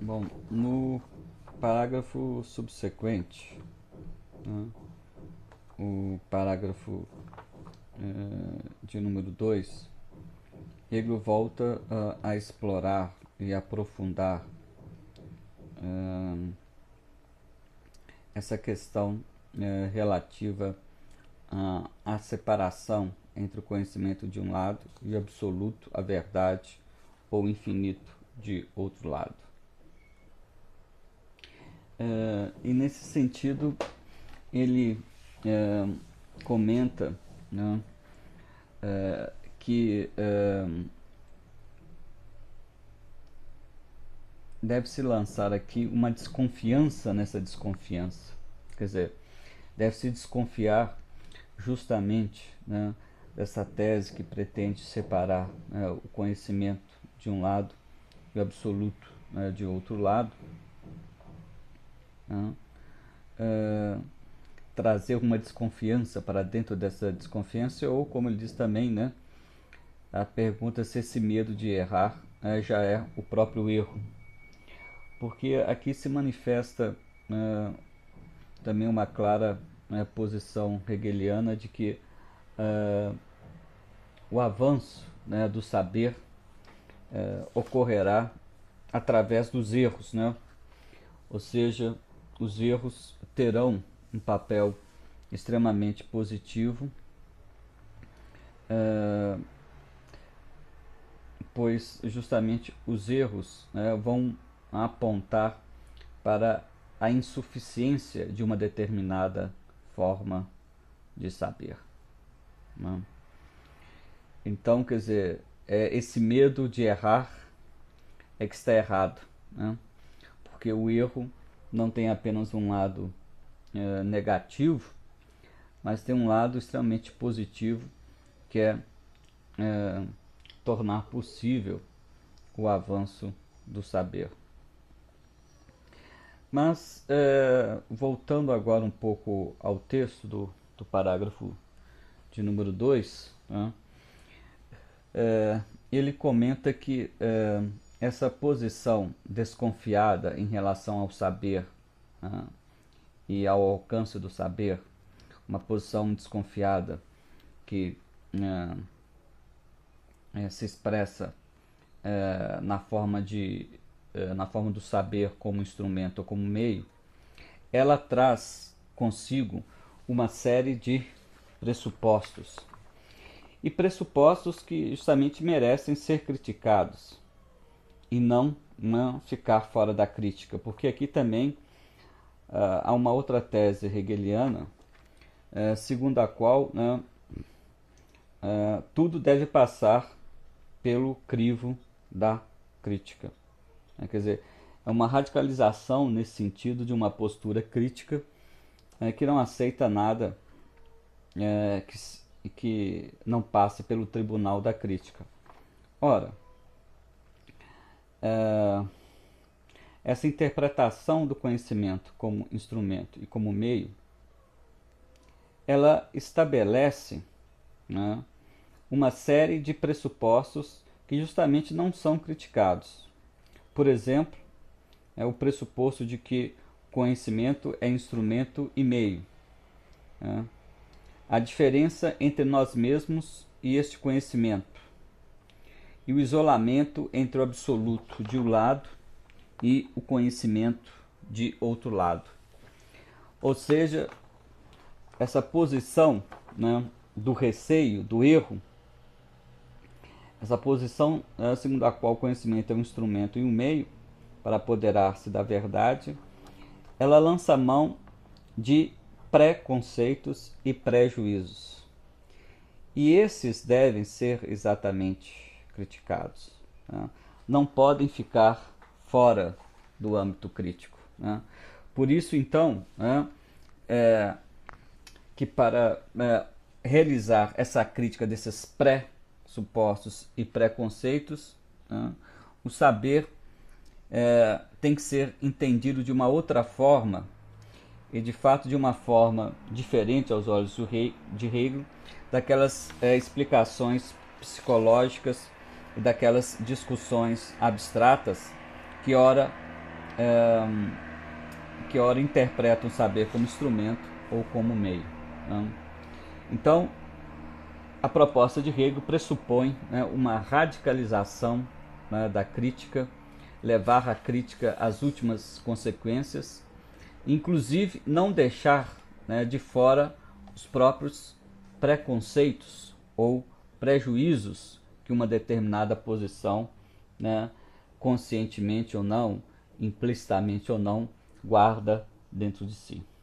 Bom, no parágrafo subsequente, né, o parágrafo de número 2, Hegel volta a explorar e aprofundar essa questão relativa à separação entre o conhecimento de um lado e o absoluto, a verdade ou o infinito de outro lado. E nesse sentido ele comenta, né, que deve-se lançar aqui uma desconfiança nessa desconfiança. Quer dizer, deve-se desconfiar justamente, né, dessa tese que pretende separar o conhecimento de um lado e o absoluto, né, de outro lado, né, trazer uma desconfiança para dentro dessa desconfiança, ou como ele diz também, né, a pergunta se esse medo de errar já é o próprio erro, porque aqui se manifesta também uma clara posição hegeliana de que o avanço, né, do saber ocorrerá através dos erros, né? Ou seja, os erros terão um papel extremamente positivo, pois justamente os erros, né, vão apontar para a insuficiência de uma determinada forma de saber, né? Então, quer dizer, esse medo de errar é que está errado, né? Porque o erro não tem apenas um lado negativo, mas tem um lado extremamente positivo, que é tornar possível o avanço do saber. Mas, voltando agora um pouco ao texto do parágrafo de número 2, né, ele comenta que essa posição desconfiada em relação ao saber e ao alcance do saber, uma posição desconfiada que se expressa na forma do saber como instrumento ou como meio, ela traz consigo uma série de pressupostos, e pressupostos que justamente merecem ser criticados e não ficar fora da crítica, porque aqui também há uma outra tese hegeliana, segundo a qual, né, tudo deve passar pelo crivo da crítica. Quer dizer, é uma radicalização nesse sentido de uma postura crítica que não aceita nada que não passe pelo tribunal da crítica. Ora, essa interpretação do conhecimento como instrumento e como meio, ela estabelece, né, uma série de pressupostos que justamente não são criticados. Por exemplo, o pressuposto de que conhecimento é instrumento e meio. A diferença entre nós mesmos e este conhecimento, e o isolamento entre o absoluto de um lado e o conhecimento de outro lado. Ou seja, essa posição, né, do receio, do erro, essa posição segundo a qual o conhecimento é um instrumento e um meio para apoderar-se da verdade, ela lança mão de preconceitos e prejuízos. E esses devem ser exatamente criticados, né? Não podem ficar fora do âmbito crítico, né? Por isso, então, que para realizar essa crítica desses pressupostos e preconceitos, né, o saber tem que ser entendido de uma outra forma, e de fato de uma forma diferente aos olhos de Hegel, daquelas explicações psicológicas e daquelas discussões abstratas que ora que ora interpretam o saber como instrumento ou como meio. Né? Então, a proposta de Hegel pressupõe, né, uma radicalização, né, da crítica, levar a crítica às últimas consequências, inclusive não deixar, né, de fora os próprios preconceitos ou prejuízos que uma determinada posição, né, conscientemente ou não, implicitamente ou não, guarda dentro de si.